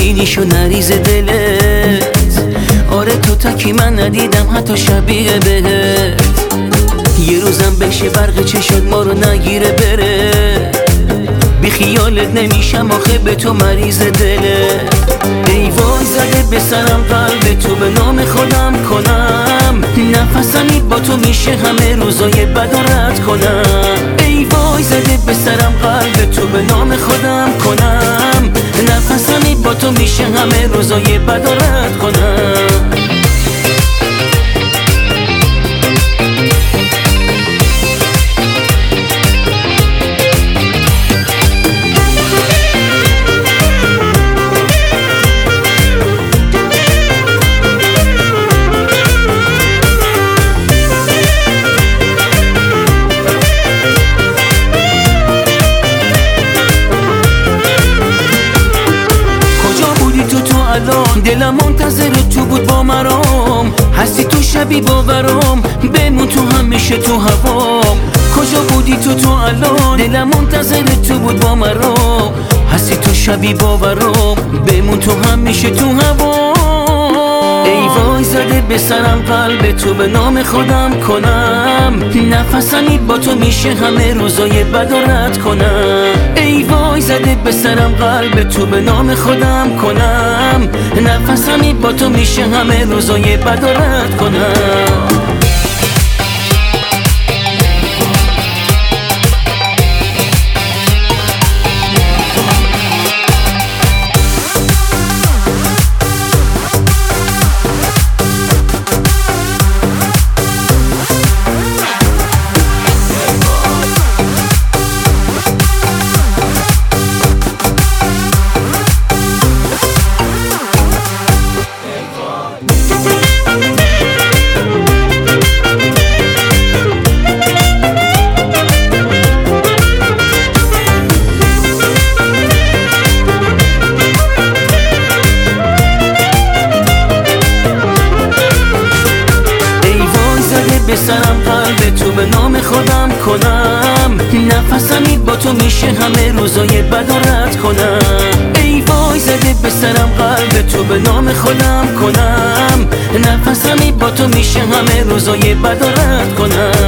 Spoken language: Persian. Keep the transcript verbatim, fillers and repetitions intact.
ببینیش و نریز دلت. آره تو تا کی من ندیدم حتی شبیه بهت. یه روزم بشه برق چشات ما رو نگیره بره. بی خیالت نمیشم آخه به تو مریض دله. ای وای زده به سرم قلب تو به نام خودم کنم. نفسمی با تو میشه همه روزای بد و رد کنم. ای وای زده به سرم قلب تو به نام خودم کنم. نفسمی با تو میشه همه روزای بد و رد کنم. دلم منتظر تو بود با مرام. هستی تو شبی باورام. بمون تو همیشه تو هوام. کجا بودی تو تو الان؟ دلم منتظر تو بود با مرام. هستی تو شبی باورام. بمون تو همیشه تو هوام. ای وای زده به سرم قلب تو به نام خودم کنم. نفسمی با تو میشه همه روزای بد و رد کنم. ای وای زده به سرم قلب تو به نام خودم کنم. نفسمی با تو میشه همه روزای بد و رد کنم. به سرم قلب تو به نام خودم کنم. نفسمی با تو میشه همه روزای بد و رد کنم. ای وای زده به سرم قلب تو به نام خودم کنم. نفسمی با تو میشه همه روزای بد و رد کنم.